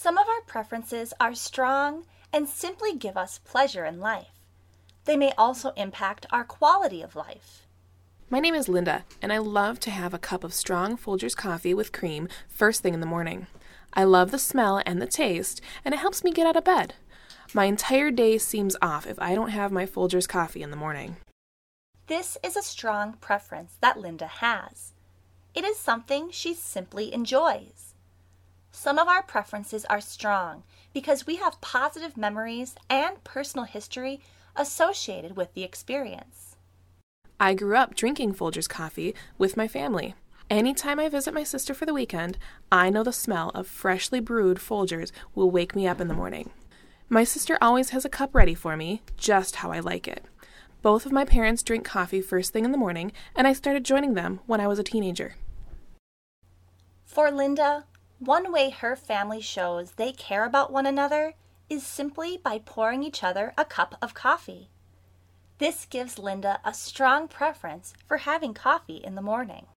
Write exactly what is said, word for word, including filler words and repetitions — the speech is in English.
Some of our preferences are strong and simply give us pleasure in life. They may also impact our quality of life. My name is Linda, and I love to have a cup of strong Folgers coffee with cream first thing in the morning. I love the smell and the taste, and it helps me get out of bed. My entire day seems off if I don't have my Folgers coffee in the morning. This is a strong preference that Linda has. It is something she simply enjoys. Some of our preferences are strong because we have positive memories and personal history associated with the experience. I grew up drinking Folgers coffee with my family. Anytime I visit my sister for the weekend, I know the smell of freshly brewed Folgers will wake me up in the morning. My sister always has a cup ready for me, just how I like it. Both of my parents drink coffee first thing in the morning, and I started joining them when I was a teenager. For Linda, one way her family shows they care about one another is simply by pouring each other a cup of coffee. This gives Linda a strong preference for having coffee in the morning.